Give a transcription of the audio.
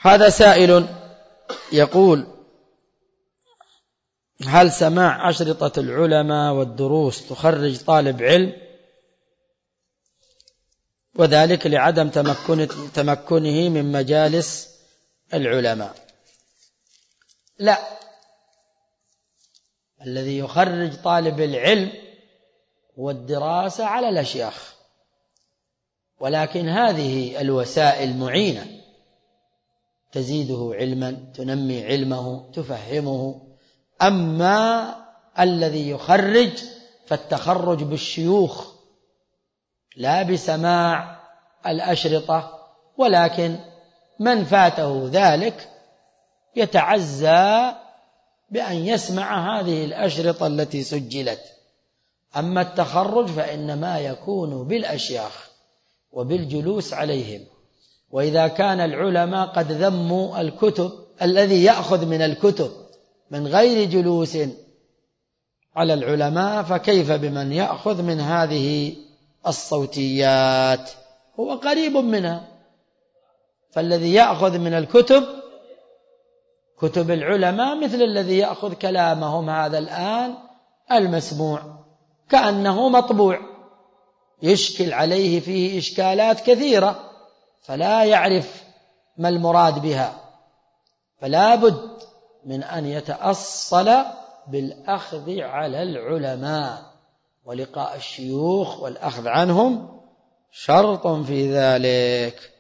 هذا سائل يقول: هل سماع أشرطة العلماء والدروس تخرج طالب علم، وذلك لعدم تمكنه من مجالس العلماء؟ لا، الذي يخرج طالب العلم والدراسة على الأشياخ، ولكن هذه الوسائل معينة تزيده علما، تنمي علمه، تفهمه. أما الذي يخرج فالتخرج بالشيوخ لا بسماع الأشرطة، ولكن من فاته ذلك يتعزى بأن يسمع هذه الأشرطة التي سجلت. أما التخرج فإنما يكون بالأشياخ وبالجلوس عليهم. وإذا كان العلماء قد ذموا الكتب، الذي يأخذ من الكتب من غير جلوس على العلماء فكيف بمن يأخذ من هذه الصوتيات؟ هو قريب منها. فالذي يأخذ من الكتب، كتب العلماء، مثل الذي يأخذ كلامهم هذا الآن المسموع، كأنه مطبوع، يشكل عليه فيه إشكالات كثيرة فلا يعرف ما المراد بها، فلا بد من أن يتأصل بالأخذ على العلماء، ولقاء الشيوخ والأخذ عنهم شرط في ذلك.